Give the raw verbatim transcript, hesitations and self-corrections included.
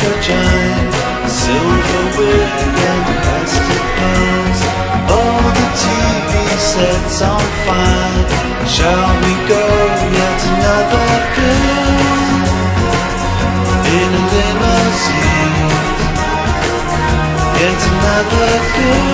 giant, silver wig and plastic pearls. All the T V sets on fire. Shall we go yet another girl in a limousine? Yet another girl.